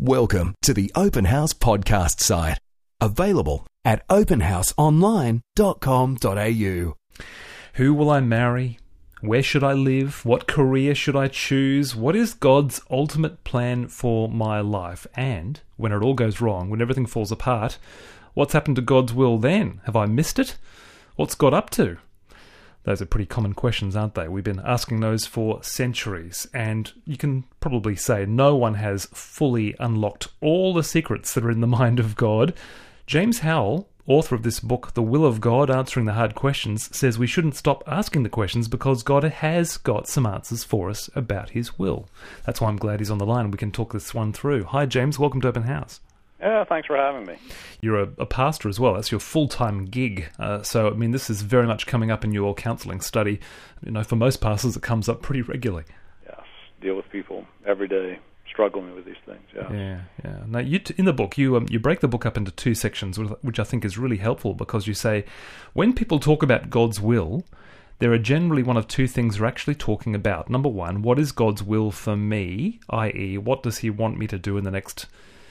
Welcome to the Open House podcast site. Available at openhouseonline.com.au. Who will I marry? Where should I live? What career should I choose? What is God's ultimate plan for my life? And when it all goes wrong, when everything falls apart, what's happened to God's will then? Have I missed it? What's God up to? Those are pretty common questions, aren't they? We've been asking those for centuries, and you can probably say no one has fully unlocked all the secrets that are in the mind of God. James Howell, author of this book, The Will of God, Answering the Hard Questions, says we shouldn't stop asking the questions because God has got some answers for us about his will. That's why I'm glad he's on the line and we can talk this one through. Hi, James. Welcome to Open House. Yeah, thanks for having me. You're a pastor as well. That's your full-time gig. So, I mean, this is very much coming up in your counselling study. You know, for most pastors, it comes up pretty regularly. Yes, deal with people every day struggling with these things. Yeah. Now, in the book, you break the book up into two sections, which I think is really helpful because you say, when people talk about God's will, there are generally one of two things we're actually talking about. Number one, what is God's will for me, i.e., what does he want me to do in the next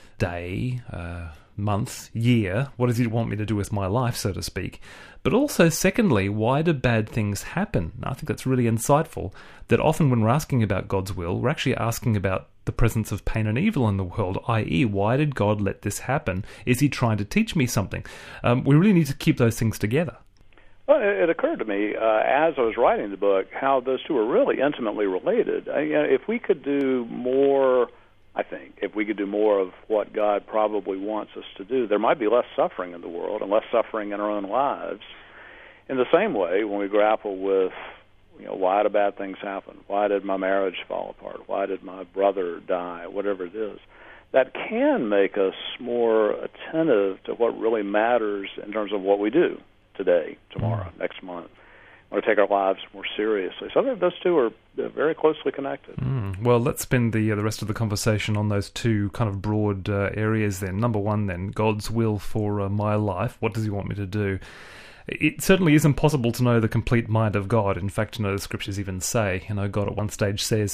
day, month, year? What does he want me to do with my life, so to speak? But also, secondly, why do bad things happen? I think that's really insightful, that often when we're asking about God's will, we're actually asking about the presence of pain and evil in the world, i.e., why did God let this happen? Is he trying to teach me something? We really need to keep those things together. Well, it occurred to me as I was writing the book how those two are really intimately related. If we could do more, I think, if we could do more of what God probably wants us to do, there might be less suffering in the world and less suffering in our own lives. In the same way, when we grapple with, why do bad things happen? Why did my marriage fall apart? Why did my brother die? Whatever it is, that can make us more attentive to what really matters in terms of what we do today, tomorrow, next month. We want to take our lives more seriously. So I think those two are very closely connected. Well, let's spend the rest of the conversation on those two kind of broad areas then. Number one then, God's will for my life. What does he want me to do? It certainly isn't possible to know the complete mind of God. In fact, the scriptures even say, God at one stage says,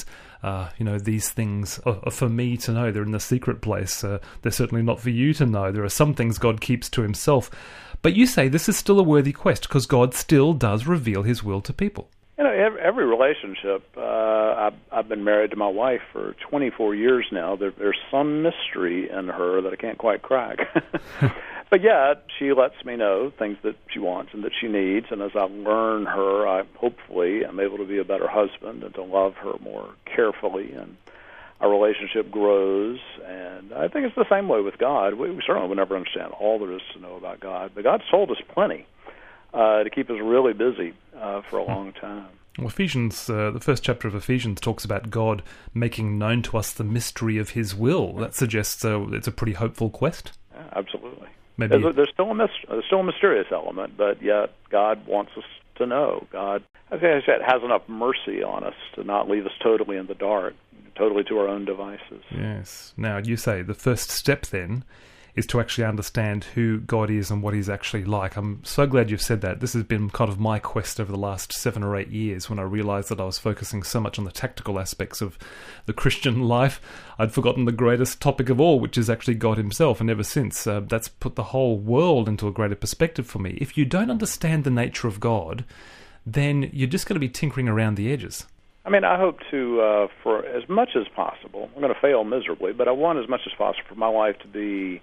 these things are for me to know. They're in the secret place. They're certainly not for you to know. There are some things God keeps to himself. But you say this is still a worthy quest because God still does reveal his will to people. Every relationship, I've been married to my wife for 24 years now. There's some mystery in her that I can't quite crack. But yet, she lets me know things that she wants and that she needs, and as I learn her, I hopefully am able to be a better husband and to love her more carefully, and our relationship grows. And I think it's the same way with God. We certainly will never understand all there is to know about God, but God's told us plenty to keep us really busy for a long time. Well, Ephesians, the first chapter of Ephesians talks about God making known to us the mystery of his will. That suggests it's a pretty hopeful quest. Yeah, absolutely. Maybe there's still a mysterious element, but yet God wants us to know. God, as I said, has enough mercy on us to not leave us totally in the dark, totally to our own devices. Yes. Now, you say the first step then is to actually understand who God is and what he's actually like. I'm so glad you've said that. This has been kind of my quest over the last 7 or 8 years when I realized that I was focusing so much on the tactical aspects of the Christian life. I'd forgotten the greatest topic of all, which is actually God himself, and ever since, that's put the whole world into a greater perspective for me. If you don't understand the nature of God, then you're just going to be tinkering around the edges. I hope to, for as much as possible, I'm going to fail miserably, but I want as much as possible for my life to be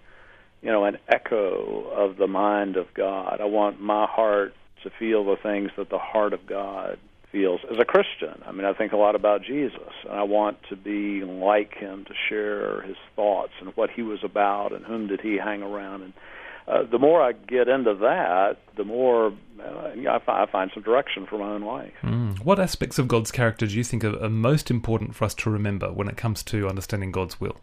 an echo of the mind of God. I want my heart to feel the things that the heart of God feels. As a Christian, I think a lot about Jesus, and I want to be like him, to share his thoughts and what he was about and whom did he hang around. And the more I get into that, the more I find some direction for my own life. What aspects of God's character do you think are most important for us to remember when it comes to understanding God's will?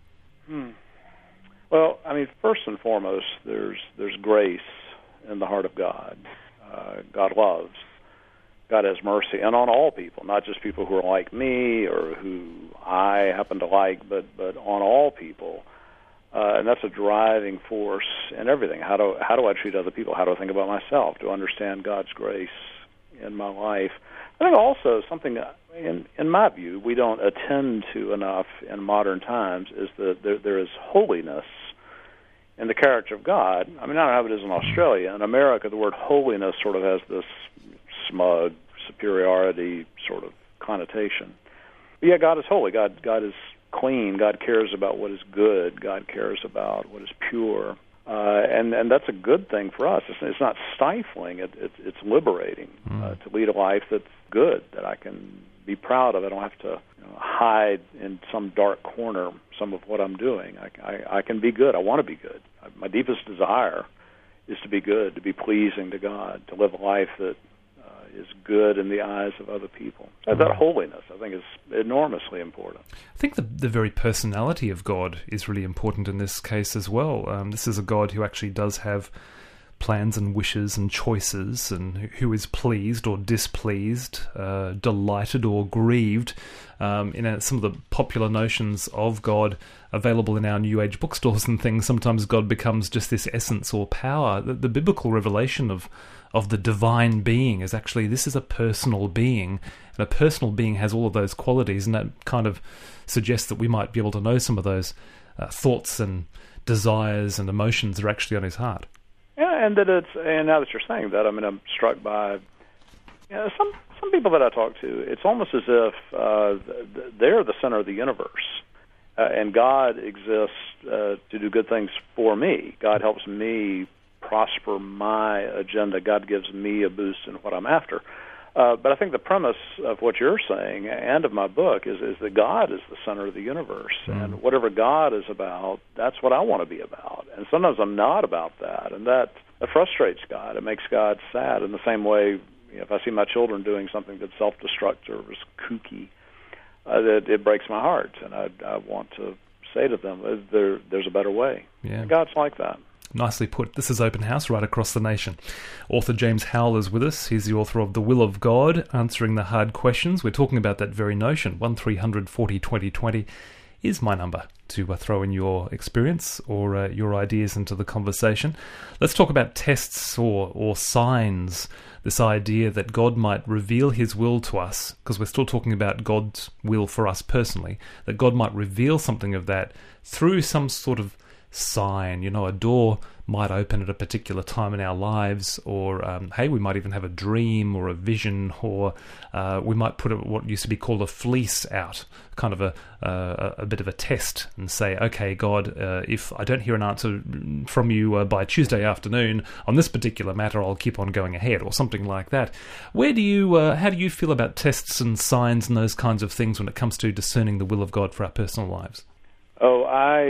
Well, first and foremost, there's grace in the heart of God. God loves. God has mercy, and on all people, not just people who are like me or who I happen to like, but on all people. And that's a driving force in everything. How do I treat other people? How do I think about myself? Do I understand God's grace in my life? I think also something, in my view, we don't attend to enough in modern times is that there is holiness in the character of God. I mean, I don't know how it is in Australia. In America, the word holiness sort of has this smug superiority sort of connotation. But yeah, God is holy. God is clean. God cares about what is good. God cares about what is pure. And that's a good thing for us. It's not stifling. It's liberating to lead a life that's good, that I can be proud of. I don't have to hide in some dark corner some of what I'm doing. I can be good. I want to be good. My deepest desire is to be good, to be pleasing to God, to live a life that is good in the eyes of other people. That holiness, I think, is enormously important. I think the very personality of God is really important in this case as well. This is a God who actually does have plans and wishes and choices, and who is pleased or displeased, delighted or grieved. Some of the popular notions of God available in our New Age bookstores and things, sometimes God becomes just this essence or power. The biblical revelation of the divine being is actually, this is a personal being, and a personal being has all of those qualities, and that kind of suggests that we might be able to know some of those thoughts and desires and emotions that are actually on his heart. Yeah, and now that you're saying that, I mean, I'm struck by some people that I talk to. It's almost as if they're the center of the universe, and God exists to do good things for me. God helps me prosper my agenda. God gives me a boost in what I'm after. But I think the premise of what you're saying and of my book is that God is the center of the universe. And whatever God is about, that's what I want to be about. And sometimes I'm not about that, and that frustrates God. It makes God sad in the same way, if I see my children doing something that's self-destructive or is kooky, that it breaks my heart. And I want to say to them, there's a better way. Yeah. And God's like that. Nicely put. This is Open House right across the nation. Author James Howell is with us. He's the author of The Will of God, Answering the Hard Questions. We're talking about that very notion. 1300 40 20 20 is my number to throw in your experience or your ideas into the conversation. Let's talk about tests or signs, this idea that God might reveal his will to us, because we're still talking about God's will for us personally, that God might reveal something of that through some sort of sign. A door might open at a particular time in our lives, or hey, we might even have a dream or a vision, or we might put what used to be called a fleece out, kind of a bit of a test, and say, okay, God, if I don't hear an answer from you by Tuesday afternoon on this particular matter, I'll keep on going ahead, or something like that. How do you feel about tests and signs and those kinds of things when it comes to discerning the will of God for our personal lives? Oh,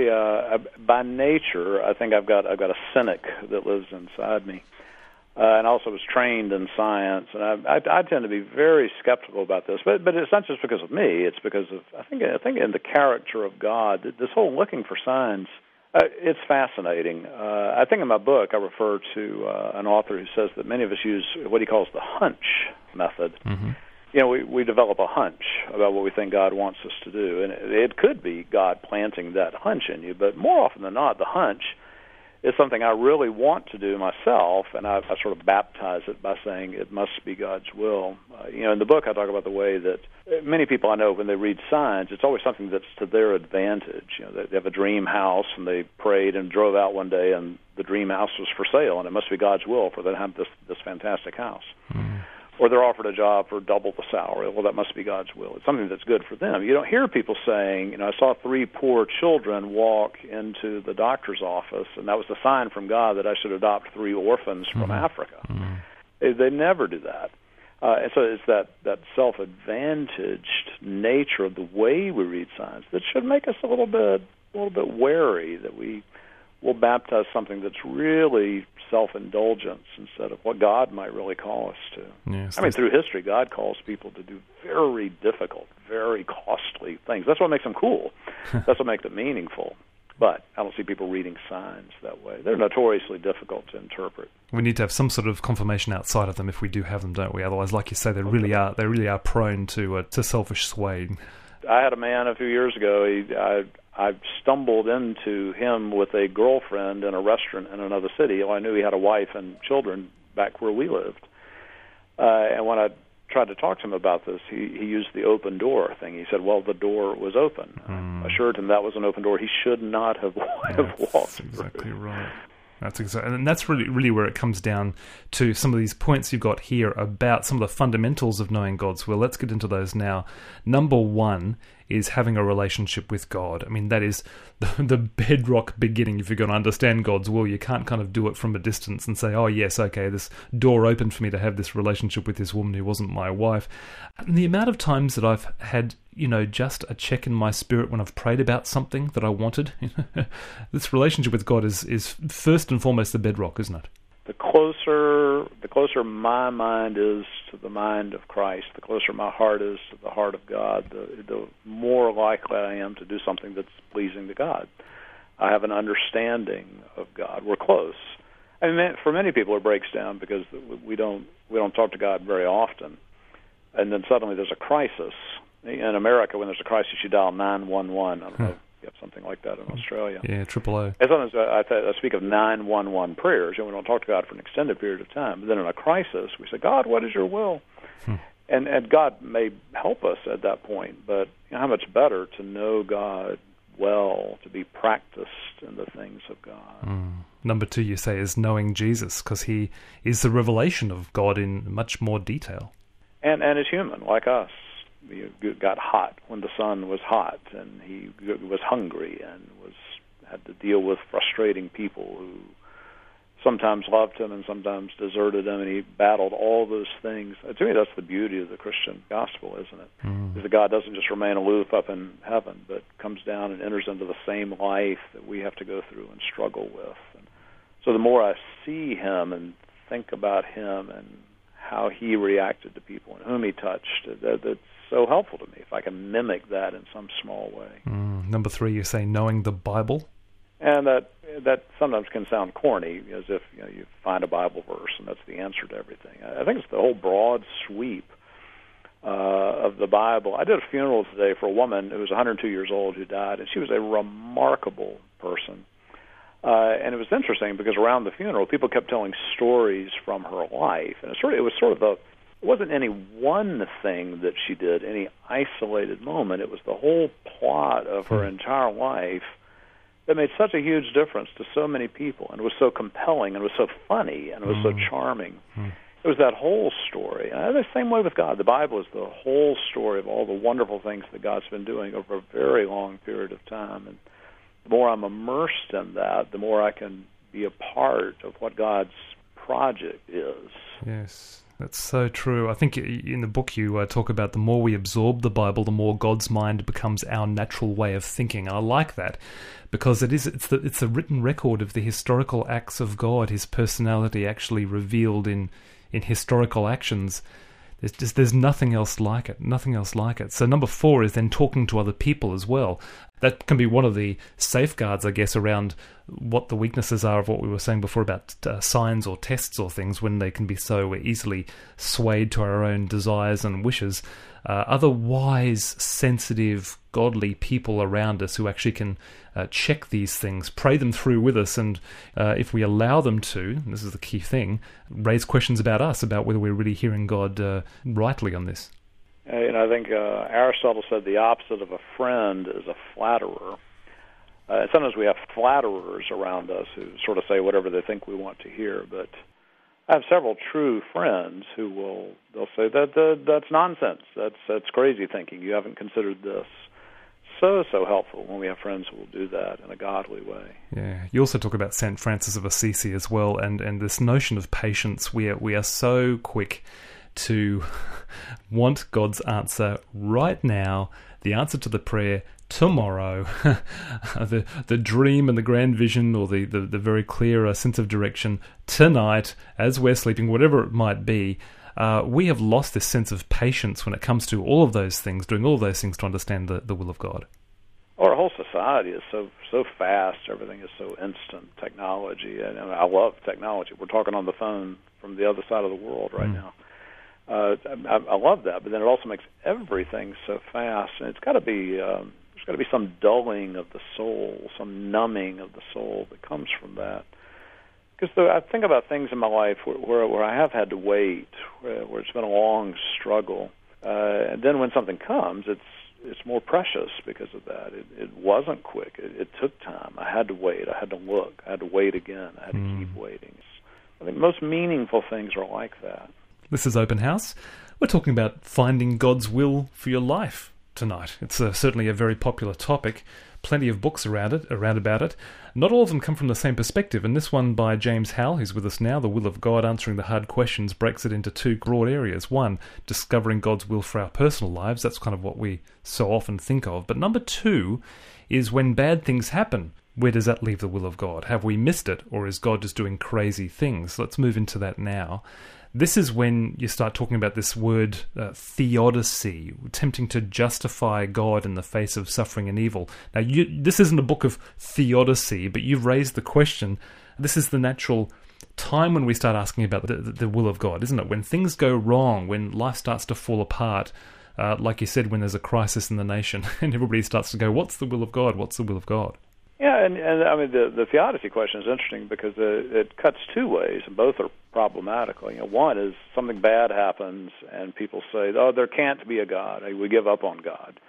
by nature, I think I've got a cynic that lives inside me, and also was trained in science, and I tend to be very skeptical about this. But it's not just because of me; it's because of I think in the character of God. This whole looking for signs, it's fascinating. I think in my book I refer to an author who says that many of us use what he calls the hunch method. Mm-hmm. We develop a hunch about what we think God wants us to do, and it could be God planting that hunch in you, but more often than not, the hunch is something I really want to do myself, and I sort of baptize it by saying it must be God's will. In the book I talk about the way that many people I know, when they read signs, it's always something that's to their advantage. They have a dream house, and they prayed and drove out one day, and the dream house was for sale, and it must be God's will for them to have this fantastic house. Mm. Or they're offered a job for double the salary. Well, that must be God's will. It's something that's good for them. You don't hear people saying, I saw 3 poor children walk into the doctor's office, and that was a sign from God that I should adopt 3 orphans from Africa. Mm-hmm. They never do that. And so it's that self-advantaged nature of the way we read signs that should make us a little bit wary that we will baptize something that's really self-indulgence instead of what God might really call us to. Yes, through history, God calls people to do very difficult, very costly things. That's what makes them cool. That's what makes them meaningful. But I don't see people reading signs that way. They're notoriously difficult to interpret. We need to have some sort of confirmation outside of them if we do have them, don't we? Otherwise, like you say, they really are prone to selfish sway. I had a man a few years ago. I stumbled into him with a girlfriend in a restaurant in another city. I knew he had a wife and children back where we lived. And when I tried to talk to him about this, he used the open door thing. He said, well, the door was open. I assured him that was an open door he should not have walked That's exactly right. And that's really where it comes down to some of these points you've got here about some of the fundamentals of knowing God's will. Let's get into those now. Number one is having a relationship with God. I mean, that is the bedrock beginning. If you're going to understand God's will, you can't kind of do it from a distance and say, oh, yes, okay, this door opened for me to have this relationship with this woman who wasn't my wife. And the amount of times that I've had, just a check in my spirit when I've prayed about something that I wanted, this relationship with God is first and foremost the bedrock, isn't it? The closer my mind is to the mind of Christ, the closer my heart is to the heart of God, the more likely I am to do something that's pleasing to God. I have an understanding of God. We're close. I mean, for many people, it breaks down because we don't talk to God very often, and then suddenly there's a crisis. In America, when there's a crisis, you dial 911. I don't know. You have something like that in Australia. Yeah, AAA. And sometimes I speak of 911 prayers, and we don't talk to God for an extended period of time. But then in a crisis, we say, God, what is your will? And God may help us at that point, but how much better to know God well, to be practiced in the things of God. Number two, you say, is knowing Jesus, because he is the revelation of God in much more detail. And is human, like us. He got hot when the sun was hot, and he was hungry and had to deal with frustrating people who sometimes loved him and sometimes deserted him, and he battled all those things. To me, that's the beauty of the Christian gospel, isn't it? Is that God doesn't just remain aloof up in heaven, but comes down and enters into the same life that we have to go through and struggle with. And so the more I see him and think about him and how he reacted to people and whom he touched, that's so helpful to me if I can mimic that in some small way. Number three, you say knowing the Bible. And that sometimes can sound corny, as if you find a Bible verse and that's the answer to everything. I think it's the whole broad sweep of the Bible. I did a funeral today for a woman who was 102 years old who died, and she was a remarkable person. And it was interesting because around the funeral, people kept telling stories from her life, and it wasn't any one thing that she did, any isolated moment. It was the whole plot of her entire life that made such a huge difference to so many people, and it was so compelling, and it was so funny, and it was so charming. It was that whole story. And the same way with God. The Bible is the whole story of all the wonderful things that God's been doing over a very long period of time. And the more I'm immersed in that, the more I can be a part of what God's project is. Yes. That's so true. I think in the book you talk about the more we absorb the Bible, the more God's mind becomes our natural way of thinking. I like that because it's the written record of the historical acts of God, his personality actually revealed in historical actions. There's nothing else like it. Nothing else like it. So number four is then talking to other people as well. That can be one of the safeguards, I guess, around what the weaknesses are of what we were saying before about signs or tests or things when they can be so easily swayed to our own desires and wishes. Other wise, sensitive, godly people around us who actually can check these things, pray them through with us, and if we allow them to, this is the key thing, raise questions about us, about whether we're really hearing God rightly on this. I think Aristotle said the opposite of a friend is a flatterer. Sometimes we have flatterers around us who sort of say whatever they think we want to hear, but I have several true friends who they'll say that's nonsense. That's crazy thinking. You haven't considered this. So helpful when we have friends who will do that in a godly way. Yeah. You also talk about St. Francis of Assisi as well, and this notion of patience. We are so quick to want God's answer right now, the answer to the prayer tomorrow, the dream and the grand vision, or the very clear sense of direction tonight as we're sleeping, whatever it might be. We have lost this sense of patience when it comes to all of those things, doing all of those things to understand the will of God. Our whole society is so fast. Everything is so instant. Technology, and I love technology. We're talking on the phone from the other side of the world right now. I love that, but then it also makes everything so fast, and it's got to be there's got to be some dulling of the soul, some numbing of the soul that comes from that. Because I think about things in my life where I have had to wait, where it's been a long struggle, and then when something comes, it's more precious because of that. It wasn't quick. It took time. I had to wait. I had to look. I had to wait again. I had to keep waiting. I think most meaningful things are like that. This is Open House. We're talking about finding God's will for your life tonight. It's certainly a very popular topic. Plenty of books around about it. Not all of them come from the same perspective, and this one by James Howell, who's with us now, The Will of God, Answering the Hard Questions, breaks it into two broad areas. One, discovering God's will for our personal lives. That's kind of what we so often think of. But number two is when bad things happen. Where does that leave the will of God? Have we missed it, or is God just doing crazy things? Let's move into that now. This is when you start talking about this word theodicy, attempting to justify God in the face of suffering and evil. Now, this isn't a book of theodicy, but you've raised the question. This is the natural time when we start asking about the will of God, isn't it? When things go wrong, when life starts to fall apart, like you said, when there's a crisis in the nation, and everybody starts to go, what's the will of God? What's the will of God? Yeah, and I mean, the theodicy question is interesting because it cuts two ways, and both are problematical. One is something bad happens, and people say, "Oh, there can't be a God. We give up on God."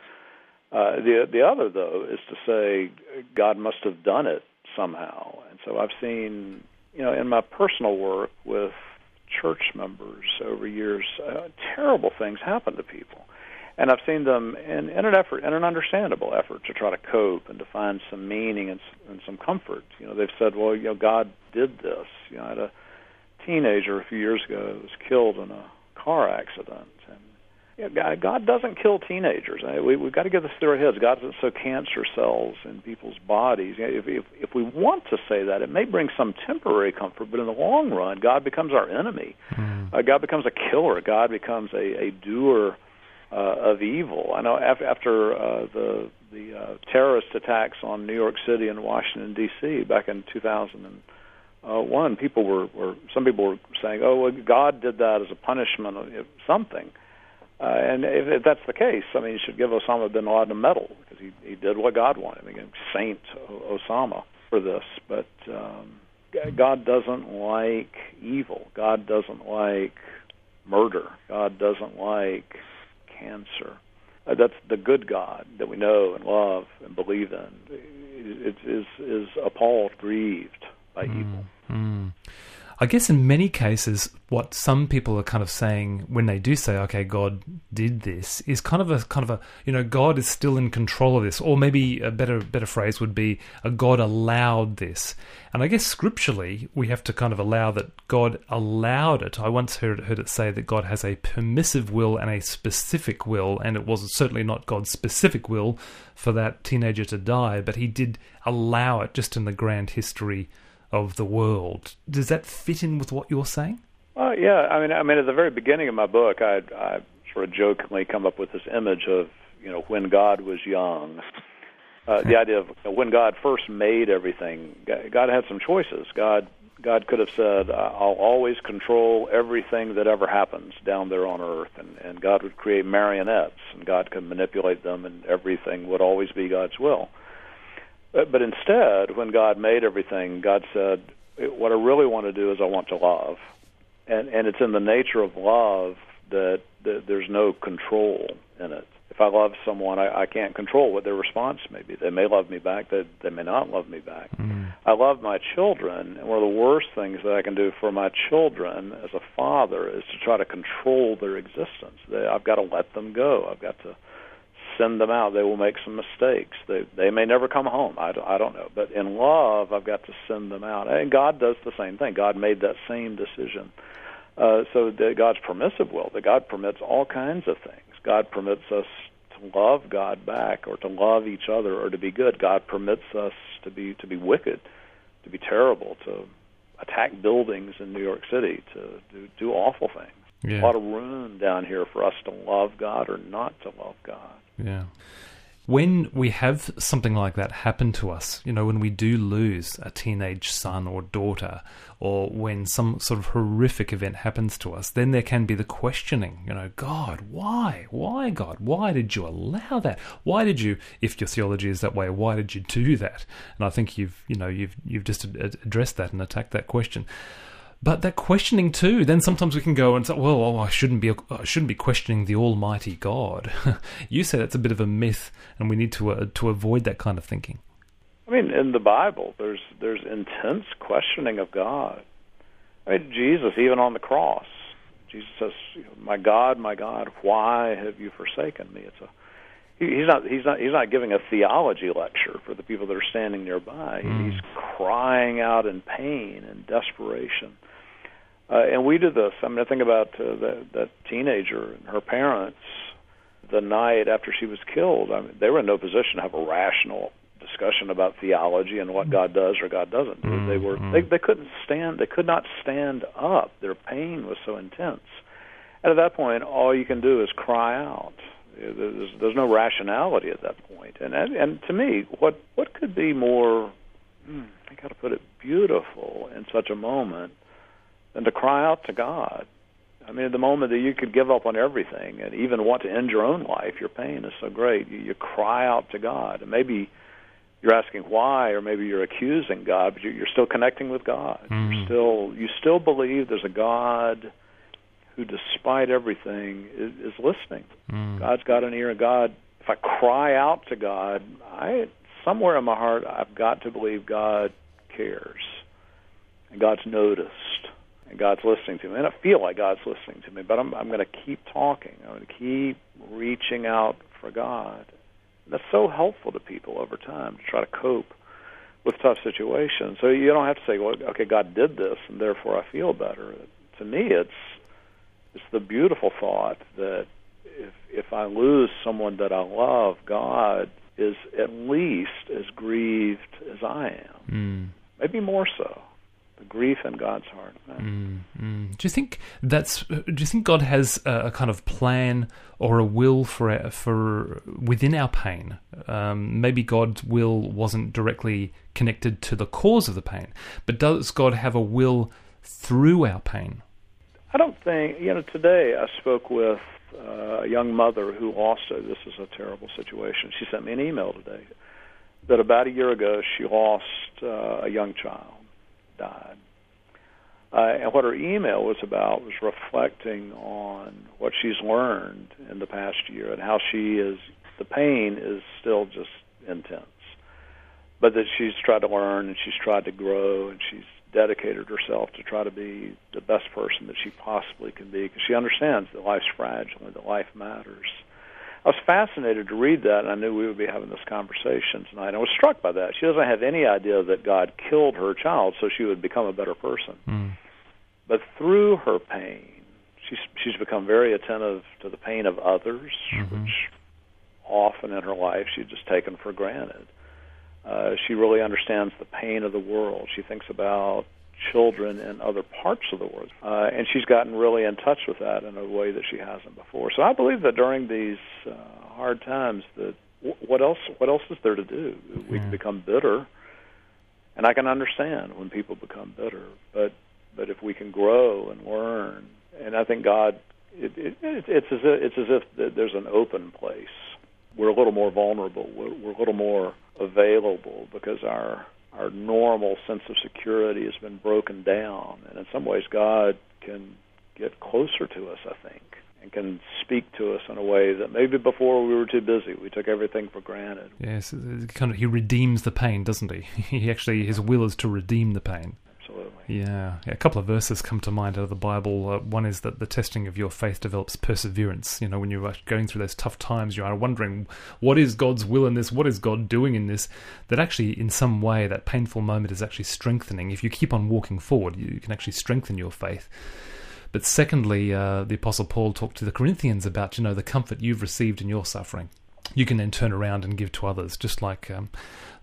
The other, though, is to say God must have done it somehow. And so I've seen, in my personal work with church members over years, terrible things happen to people. And I've seen them in an understandable effort to try to cope and to find some meaning and some comfort. They've said, well, God did this. I had a teenager a few years ago who was killed in a car accident. And God doesn't kill teenagers. We've got to get this through our heads. God doesn't sow cancer cells in people's bodies. If we want to say that, it may bring some temporary comfort, but in the long run, God becomes our enemy. God becomes a killer. God becomes a doer of evil. I know after the terrorist attacks on New York City and Washington D.C. back in 2001, some people were saying, "Oh, well, God did that as a punishment of something." And if that's the case, I mean, you should give Osama bin Laden a medal because he did what God wanted. I mean, Saint Osama for this, but God doesn't like evil. God doesn't like murder. God doesn't like cancer. That's the good God that we know and love and believe in. Is appalled, grieved by evil. I guess in many cases, what some people are kind of saying when they do say, "Okay, God did this," is kind of a God is still in control of this, or maybe a better phrase would be, God allowed this. And I guess scripturally, we have to kind of allow that God allowed it. I once heard it say that God has a permissive will and a specific will, and it was certainly not God's specific will for that teenager to die, but He did allow it just in the grand history of the world. Does that fit in with what you're saying? Yeah. I mean, at the very beginning of my book, I sort of jokingly come up with this image of, when God was young. The idea of when God first made everything, God had some choices. God could have said, "I'll always control everything that ever happens down there on earth," and God would create marionettes, and God could manipulate them, and everything would always be God's will. But instead, when God made everything, God said, what I really want to do is I want to love. And it's in the nature of love that there's no control in it. If I love someone, I can't control what their response may be. They may love me back, they may not love me back. I love my children, and one of the worst things that I can do for my children as a father is to try to control their existence. I've got to let them go. I've got to send them out. They will make some mistakes. They may never come home. I don't know. But in love, I've got to send them out. And God does the same thing. God made that same decision. So God's permissive will, that God permits all kinds of things. God permits us to love God back, or to love each other, or to be good. God permits us to be wicked, to be terrible, to attack buildings in New York City, to do awful things. Yeah. A lot of room down here for us to love God or not to love God. Yeah. when we have something like that happen to us, when we do lose a teenage son or daughter, or when some sort of horrific event happens to us, then there can be the questioning, God, why? Why, God? Why did you allow that? Why did you, if your theology is that way, why did you do that? And I think you've just addressed that and attacked that question. But that questioning too, then sometimes we can go and say, well, I shouldn't be questioning the Almighty God. You say that's a bit of a myth, and we need to avoid that kind of thinking. I mean, in the Bible, there's intense questioning of God. I mean, Jesus, even on the cross, Jesus says, my God, why have you forsaken me?" He's not giving a theology lecture for the people that are standing nearby. He's crying out in pain and desperation. And we do this. I mean, I think about that teenager and her parents the night after she was killed. I mean, they were in no position to have a rational discussion about theology and what God does or God doesn't do. They couldn't stand. They could not stand up. Their pain was so intense. And at that point, all you can do is cry out. There's no rationality at that point. And to me, what could be more, I got to put it, beautiful in such a moment than to cry out to God? I mean, at the moment that you could give up on everything and even want to end your own life, your pain is so great, you cry out to God. And maybe you're asking why, or maybe you're accusing God, but you're still connecting with God. You still believe there's a God who, despite everything, is listening. God's got an ear. God, if I cry out to God, somewhere in my heart, I've got to believe God cares, and God's noticed, and God's listening to me. And I feel like God's listening to me, but I'm going to keep talking. I'm going to keep reaching out for God. And that's so helpful to people over time to try to cope with tough situations. So you don't have to say, well, okay, God did this, and therefore I feel better. To me, it's the beautiful thought that if I lose someone that I love, God is at least as grieved as I am. Maybe more so. The grief in God's heart. Do you think God has a kind of plan or a will for within our pain? Maybe God's will wasn't directly connected to the cause of the pain, but does God have a will through our pain? I don't think, today I spoke with a young mother who lost this is a terrible situation. She sent me an email today that about a year ago she lost a young child, died. And what her email was about was reflecting on what she's learned in the past year and how the pain is still just intense. But that she's tried to learn and she's tried to grow and she's dedicated herself to try to be the best person that she possibly can be, because she understands that life's fragile and that life matters. I was fascinated to read that, and I knew we would be having this conversation tonight. I was struck by that. She doesn't have any idea that God killed her child so she would become a better person. But through her pain, she's become very attentive to the pain of others, which often in her life she'd just taken for granted. She really understands the pain of the world. She thinks about children in other parts of the world. And she's gotten really in touch with that in a way that she hasn't before. So I believe that during these hard times, that what else is there to do? We can become bitter, and I can understand when people become bitter. But if we can grow and learn, and I think God, it's as if there's an open place. We're a little more vulnerable. We're a little more available because our normal sense of security has been broken down. And in some ways, God can get closer to us, I think, and can speak to us in a way that maybe before we were too busy. We took everything for granted. Yes, he redeems the pain, doesn't he? His will is to redeem the pain. Absolutely. Yeah. A couple of verses come to mind out of the Bible. One is that the testing of your faith develops perseverance. When you're going through those tough times, you are wondering, what is God's will in this? What is God doing in this? That actually, in some way, that painful moment is actually strengthening. If you keep on walking forward, you can actually strengthen your faith. But secondly, the Apostle Paul talked to the Corinthians about, the comfort you've received in your suffering. You can then turn around and give to others, just like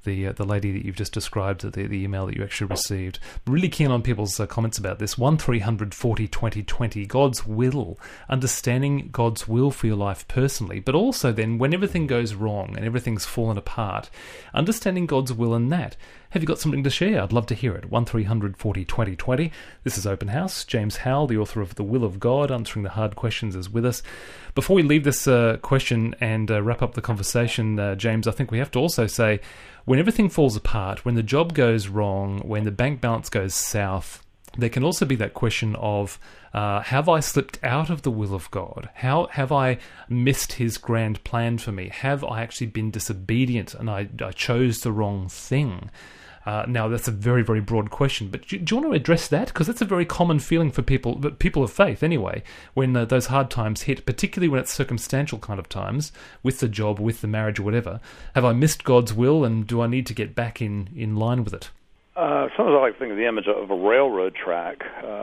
the lady that you've just described, the email that you actually received. Really keen on people's comments about this. 1300 40 20 20, God's will, understanding God's will for your life personally, but also then when everything goes wrong and everything's fallen apart, understanding God's will in that. Have you got something to share? I'd love to hear it. 1300 40 20 20. This is Open House. James Howell, the author of The Will of God, Answering the Hard Questions, is with us. Before we leave this question and wrap up the conversation, James, I think we have to also say, when everything falls apart, when the job goes wrong, when the bank balance goes south, there can also be that question of, have I slipped out of the will of God? How have I missed his grand plan for me? Have I actually been disobedient and I chose the wrong thing? Now, that's a very, very broad question, but do you want to address that? Because that's a very common feeling for people of faith anyway, when those hard times hit, particularly when it's circumstantial kind of times, with the job, with the marriage or whatever. Have I missed God's will, and do I need to get back in line with it? Sometimes I like to think of the image of a railroad track,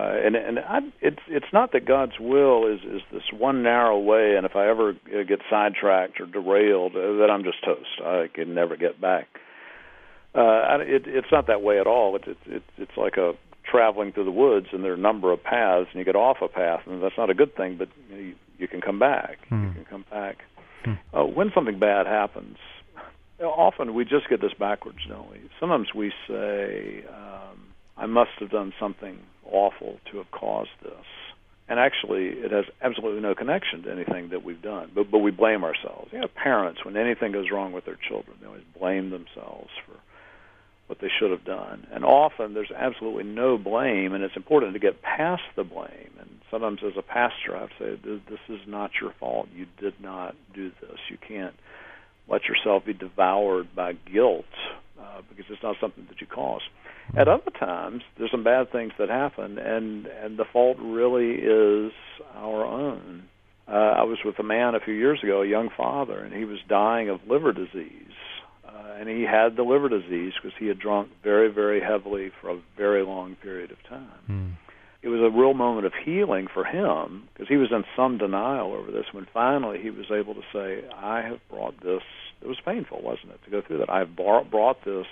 it's not that God's will is this one narrow way, and if I ever get sidetracked or derailed, that I'm just toast. I can never get back. It's not that way at all. It's like traveling through the woods, and there are a number of paths, and you get off a path, and that's not a good thing, but you can come back. You can come back. When something bad happens, often we just get this backwards, don't we? Sometimes we say, I must have done something awful to have caused this. And actually, it has absolutely no connection to anything that we've done. But we blame ourselves. Parents, when anything goes wrong with their children, they always blame themselves for what they should have done. And often there's absolutely no blame, and it's important to get past the blame. And sometimes as a pastor, I have to say, this is not your fault. You did not do this. You can't let yourself be devoured by guilt because it's not something that you caused. At other times, there's some bad things that happen, and the fault really is our own. I was with a man a few years ago, a young father, and he was dying of liver disease. And he had the liver disease because he had drunk very, very heavily for a very long period of time. It was a real moment of healing for him because he was in some denial over this when finally he was able to say, I have brought this. It was painful, wasn't it, to go through that? I have brought this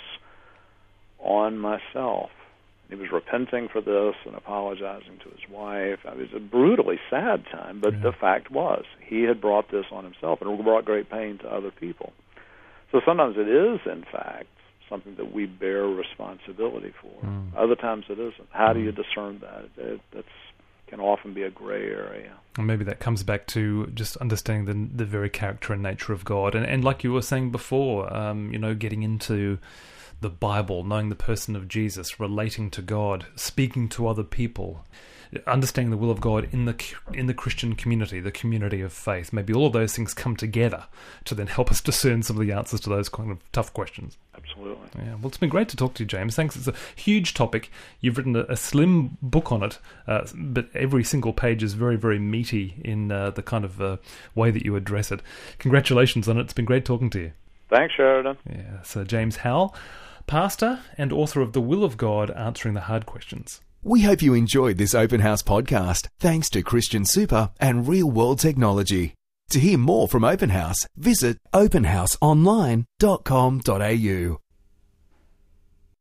on myself. He was repenting for this and apologizing to his wife. It was a brutally sad time, but the fact was he had brought this on himself and it brought great pain to other people. So sometimes it is, in fact, something that we bear responsibility for. Other times it isn't. How do you discern that? That can often be a gray area. And maybe that comes back to just understanding the very character and nature of God. And like you were saying before, getting into the Bible, knowing the person of Jesus, relating to God, speaking to other people, understanding the will of God in the Christian community, the community of faith. Maybe all of those things come together to then help us discern some of the answers to those kind of tough questions. Absolutely. Yeah. Well, it's been great to talk to you, James. Thanks. It's a huge topic. You've written a slim book on it, but every single page is very, very meaty in the kind of way that you address it. Congratulations on it. It's been great talking to you. Thanks, Sheridan. Yeah. So James Howell, pastor and author of The Will of God, Answering the Hard Questions. We hope you enjoyed this Open House podcast, thanks to Christian Super and Real World Technology. To hear more from Open House, visit openhouseonline.com.au.